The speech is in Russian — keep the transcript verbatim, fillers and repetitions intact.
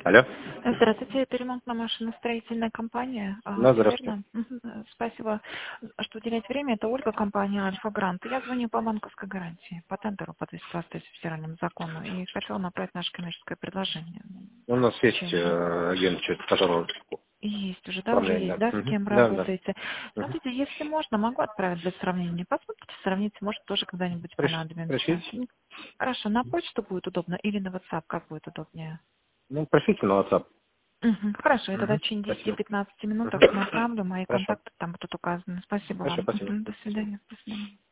Алло. Здравствуйте, это ремонтно-машиностроительная компания. А, Да, всё здравствуйте. верно? Мгм. Спасибо, что уделяете время. Это Ольга, компания Альфа Грант. Я звоню по банковской гарантии, по тендеру по двести двадцать три федеральному закону. И хотела направить наше коммерческое предложение. У нас В есть течение. э, агент, который Есть уже, да, уже есть, управляет, да, да. с Мгм. кем Да, да. работаете. Мгм. Смотрите, если можно, могу отправить для сравнения. Посмотрите, сравните, может, тоже когда-нибудь Приш- понадобимся. Пришлите. М, Хорошо, на почту будет удобно или на WhatsApp, как будет удобнее? Ну, пришлите на WhatsApp. Мгм. Хорошо, я тогда в Мгм. течение Спасибо. десяти-пятнадцати минутах Мгм. направлю, мои Хорошо. контакты там будут указаны. Спасибо Хорошо, вам. спасибо. Мгм. До свидания. До свидания.